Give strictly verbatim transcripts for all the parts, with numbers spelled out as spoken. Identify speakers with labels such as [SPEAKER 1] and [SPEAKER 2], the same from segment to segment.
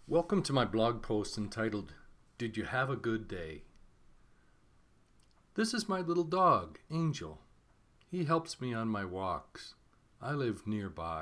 [SPEAKER 1] Welcome to my blog post entitled, Did You Have a Good Day? This is my little dog, Angel. He helps me on my walks. I live nearby.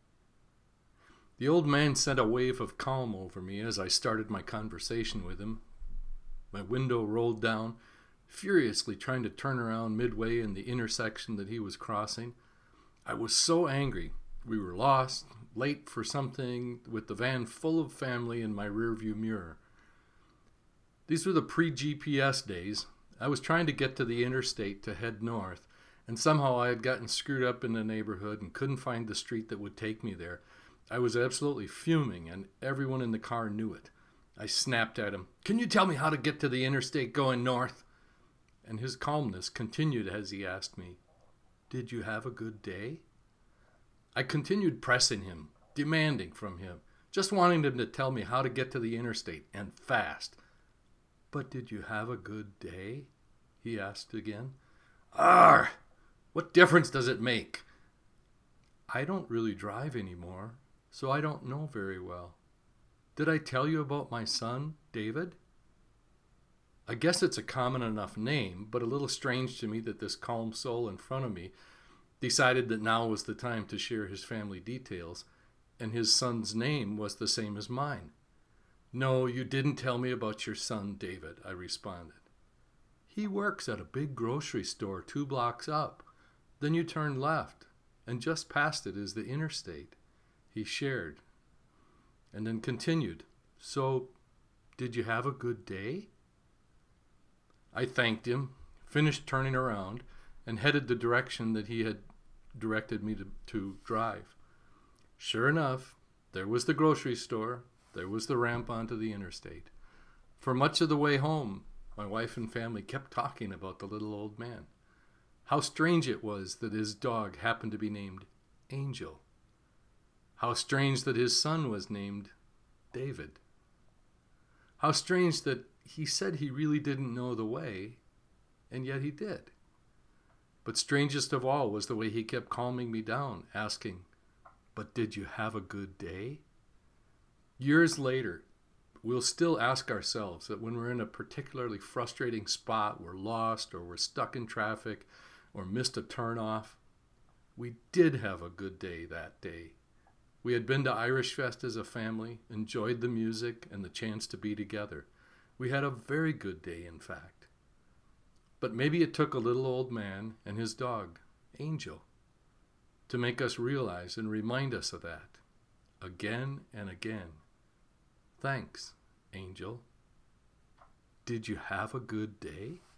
[SPEAKER 1] The old man sent a wave of calm over me as I started my conversation with him. My window rolled down, furiously trying to turn around midway in the intersection that he was crossing. I was so angry. We were lost, late for something, with the van full of family in my rearview mirror. These were the pre-G P S days. I was trying to get to the interstate to head north, and somehow I had gotten screwed up in the neighborhood and couldn't find the street that would take me there. I was absolutely fuming, and everyone in the car knew it. I snapped at him, "Can you tell me how to get to the interstate going north?" And his calmness continued as he asked me, "Did you have a good day?" I continued pressing him, demanding from him, just wanting him to tell me how to get to the interstate, and fast. "But did you have a good day?" he asked again. "Arr! What difference does it make?" "I don't really drive anymore, so I don't know very well. Did I tell you about my son, David?" I guess it's a common enough name, but a little strange to me that this calm soul in front of me decided that now was the time to share his family details, and his son's name was the same as mine. "No, you didn't tell me about your son, David," I responded. "He works at a big grocery store two blocks up. Then you turn left, and just past it is the interstate," he shared, and then continued, "So, did you have a good day?" I thanked him, finished turning around, and headed the direction that he had directed me to, to drive. Sure enough, there was the grocery store, there was the ramp onto the interstate. For much of the way home, my wife and family kept talking about the little old man. How strange it was that his dog happened to be named Angel. How strange that his son was named David. How strange that he said he really didn't know the way, and yet he did. But strangest of all was the way he kept calming me down, asking, "But did you have a good day?" Years later, we'll still ask ourselves that when we're in a particularly frustrating spot, we're lost, or we're stuck in traffic, or missed a turnoff, we did have a good day that day. We had been to Irish Fest as a family, enjoyed the music and the chance to be together. We had a very good day, in fact. But maybe it took a little old man and his dog, Angel, to make us realize and remind us of that, again and again. Thanks, Angel. Did you have a good day?